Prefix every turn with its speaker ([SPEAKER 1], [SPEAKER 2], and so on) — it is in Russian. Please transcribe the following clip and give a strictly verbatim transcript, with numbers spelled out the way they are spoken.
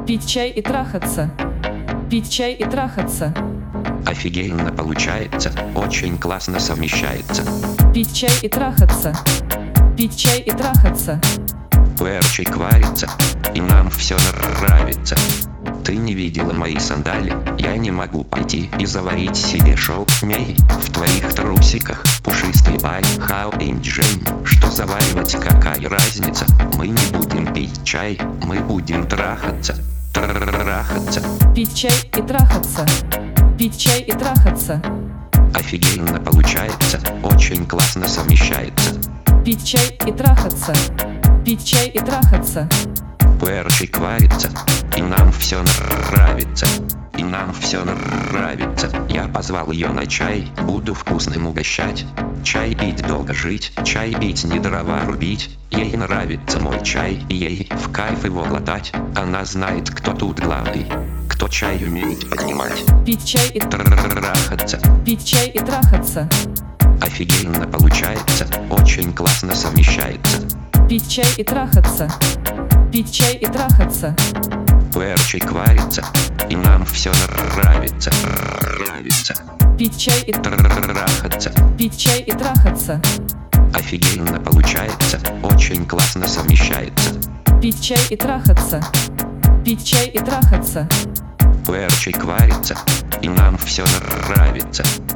[SPEAKER 1] Пить чай и трахаться. Пить чай и трахаться.
[SPEAKER 2] Офигенно получается, очень классно совмещается.
[SPEAKER 1] Пить чай и трахаться. Пить чай и трахаться.
[SPEAKER 2] Пуэрчик варится, и нам все нравится. Ты не видела мои сандали, я не могу пойти и заварить себе шоу-мей. В твоих трусиках пушистый бай, хау инджень. Что заваривать, какая разница? Мы не будем пить чай, мы будем трахаться. Трахаться.
[SPEAKER 1] Пить чай и трахаться. Пить чай и трахаться.
[SPEAKER 2] Офигенно получается, очень классно совмещается.
[SPEAKER 1] Пить чай и трахаться. Пить чай и трахаться.
[SPEAKER 2] Пуэрчик варится, и нам все нравится. И нам все нравится. Я позвал ее на чай, буду вкусным угощать. Чай пить, долго жить, чай пить, не дрова рубить. Ей нравится мой чай, ей в кайф его глотать. Она знает, кто тут главный, кто чай умеет поднимать.
[SPEAKER 1] Пить чай и
[SPEAKER 2] трахаться.
[SPEAKER 1] Пить чай и трахаться.
[SPEAKER 2] Офигенно получается, очень классно совмещается.
[SPEAKER 1] Пить чай и трахаться. Пить чай и трахаться.
[SPEAKER 2] Пуэрчик варится, и нам все нравится. Нравится.
[SPEAKER 1] Пить чай и
[SPEAKER 2] трахаться.
[SPEAKER 1] Пить чай и трахаться.
[SPEAKER 2] Офигенно получается, очень классно совмещается.
[SPEAKER 1] Пить чай и трахаться. Пить чай и трахаться.
[SPEAKER 2] Пуэрчик варится, и нам все нравится.